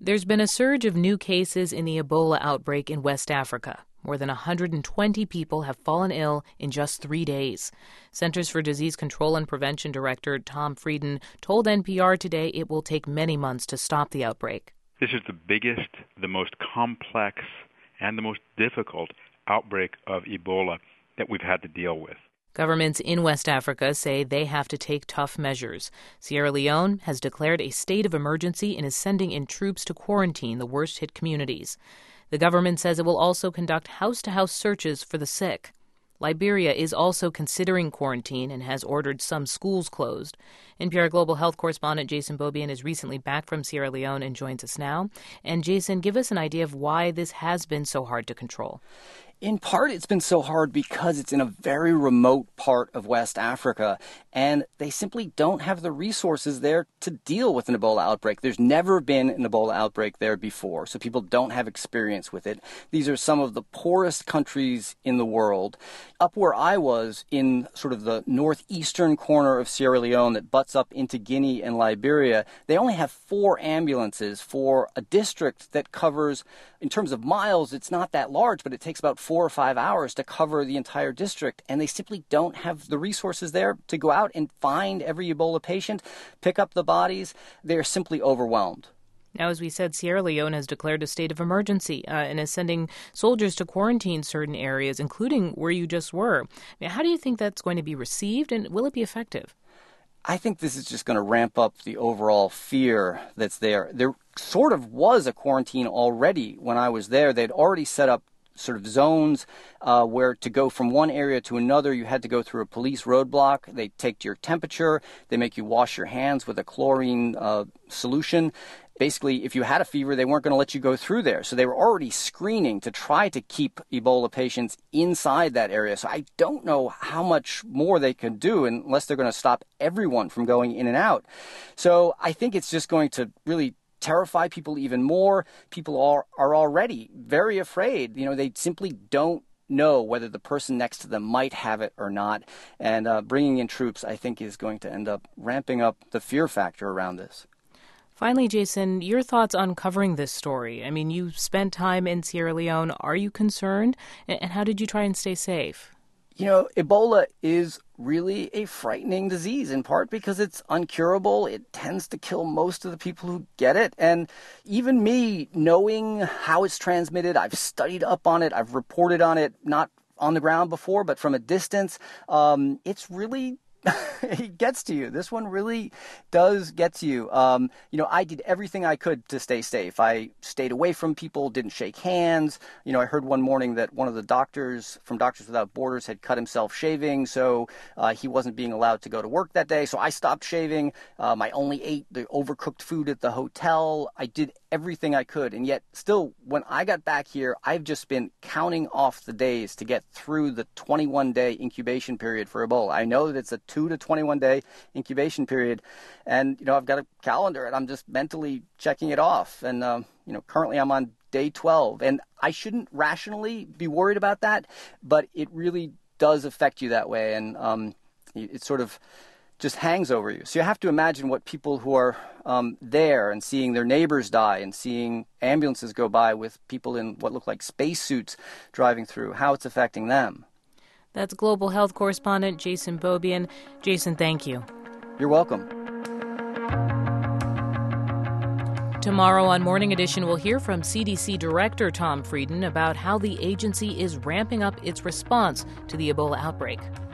There's been a surge of new cases in the Ebola outbreak in West Africa. More than 120 people have fallen ill in just 3 days. Centers for Disease Control and Prevention Director Tom Frieden told NPR today it will take many months to stop the outbreak. This is the biggest, the most complex, and the most difficult outbreak of Ebola that we've had to deal with. Governments in West Africa say they have to take tough measures. Sierra Leone has declared a state of emergency and is sending in troops to quarantine the worst-hit communities. The government says it will also conduct house-to-house searches for the sick. Liberia is also considering quarantine and has ordered some schools closed. NPR Global Health correspondent Jason Beaubien is recently back from Sierra Leone and joins us now. And Jason, give us an idea of why this has been so hard to control. In part, it's been so hard because it's in a very remote part of West Africa, and they simply don't have the resources there to deal with an Ebola outbreak. There's never been an Ebola outbreak there before, so people don't have experience with it. These are some of the poorest countries in the world. Up where I was, in sort of the northeastern corner of Sierra Leone that butts up into Guinea and Liberia, they only have 4 ambulances for a district that covers, in terms of miles, it's not that large, but it takes about 4 or 5 hours to cover the entire district, and they simply don't have the resources there to go out and find every Ebola patient, pick up the bodies. They're simply overwhelmed. Now, as we said, Sierra Leone has declared a state of emergency and is sending soldiers to quarantine certain areas, including where you just were. Now, how do you think that's going to be received, and will it be effective? I think this is just going to ramp up the overall fear that's there. There sort of was a quarantine already when I was there. They'd already set up sort of zones where to go from one area to another, you had to go through a police roadblock. They take your temperature. They make you wash your hands with a chlorine solution. Basically, if you had a fever, they weren't going to let you go through there. So they were already screening to try to keep Ebola patients inside that area. So I don't know how much more they can do unless they're going to stop everyone from going in and out. So I think it's just going to really terrify people even more. People are already very afraid. You know, they simply don't know whether the person next to them might have it or not. And bringing in troops, I think, is going to end up ramping up the fear factor around this. Finally, Jason, your thoughts on covering this story. I mean, you spent time in Sierra Leone. Are you concerned? And how did you try and stay safe? You know, Ebola is really a frightening disease, in part because it's uncurable. It tends to kill most of the people who get it. And even me, knowing how it's transmitted, I've studied up on it. I've reported on it, not on the ground before, but from a distance. It's really it gets to you. This one really does get to you. I did everything I could to stay safe. I stayed away from people, didn't shake hands. I heard one morning that one of the doctors from Doctors Without Borders had cut himself shaving, so he wasn't being allowed to go to work that day. So I stopped shaving. I only ate the overcooked food at the hotel. I did everything I could. And yet still, when I got back here, I've just been counting off the days to get through the 21-day incubation period for Ebola. I know that it's a 2 to 21-day incubation period. And, I've got a calendar and I'm just mentally checking it off. And, currently I'm on day 12. And I shouldn't rationally be worried about that, but it really does affect you that way. And it sort of just hangs over you. So you have to imagine what people who are there and seeing their neighbors die and seeing ambulances go by with people in what look like spacesuits driving through, how it's affecting them. That's Global Health correspondent Jason Beaubien. Jason, thank you. You're welcome. Tomorrow on Morning Edition, we'll hear from CDC Director Tom Frieden about how the agency is ramping up its response to the Ebola outbreak.